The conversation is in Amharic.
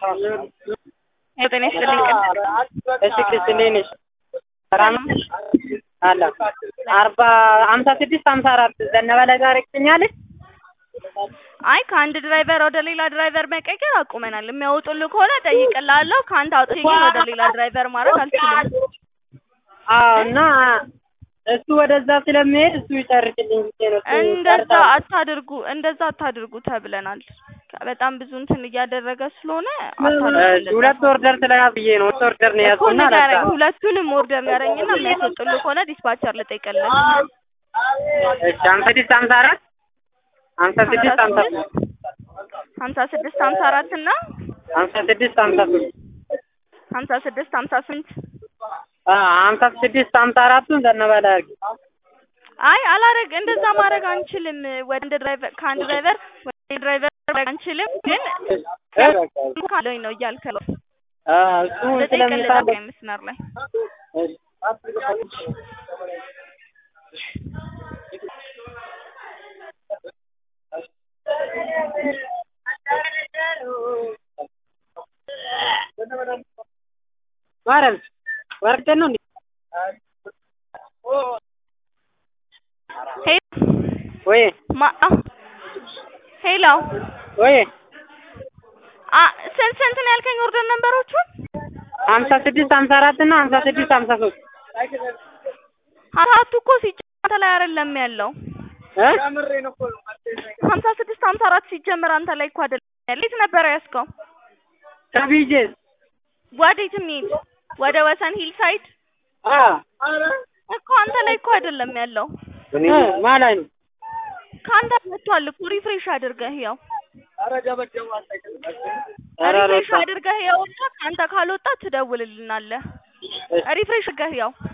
ጤና ይስጥልኝ። እሺ ክስልኝ ነሽ ሰላም አለ 56 54 ዘነበ ላይ ዛሬ ትኛለሽ? አይ ከአንድ ድራይቨር ወደ ሌላ ድራይቨር መቀየር አቁመናል። የሚያወጡልህ ከሆነ ጠይቅልሃለሁ። ከአንተ አውጥቼ ግን ወደ ሌላ ድራይቨር ማድረግ አልችልም። አዎ እና እሱ ወደዛ ስለሚሄድ እሱ ይጨርስልኝ ነው። እንደዛ አታድርጉ ተብለናል። በጣም ብዙ እንትን እያደረገ ስለሆነ ሁለት ኦርደር ስለያዝዬ ነው። ኦርደር ነው ያዝኩና ሁለቱንም ኦርደር ያረኝና የሚያስወጡልህ ከሆነ ዲስፓቸር ልጠይቅልህ። እሺ 56 54 56 54 እና 56 53 56 58 56 54ን ዘነበ ላይ አድርጊ። አይ አላረግ እንደዛ ማድረግ አንችልም። ወደ ድራይቨር ከአንድ ድራይቨር ወደ ድራይቨር ማድረግ አንችልም። ግን ካለኝ ነው እያልከው እሱ ስለሚታወቅ መስመር ላይ ማረም ወርደ ነው እንዴ? ወይ ሄሎ ወይ ስንት ነው ያልከኝ? ኦርደር ነምበሮቹ 56 54 እና 56 53 አራቱ እኮ ሲጀመር ላይ አይደለም ያለው 56 54 ሲጀመር አንተ ላይ እኮ አይደለም ያለው። የት ነበር ያስከው? ከቢጄስ ወዴት የሚሄድ ወደ ወሰን ሂል ሳይድ እኮ አንተ ላይ እኮ አይደለም ያለው። ማለት ነው ካንተ መጥቷል እኮ ሪፍሬሽ አድርገህ ያው ሪፍሬሽ አድርገህ ያው ካንተ ካልወጣ ትደውልልናለህ። ሪፍሬሽ አድርገህ ያው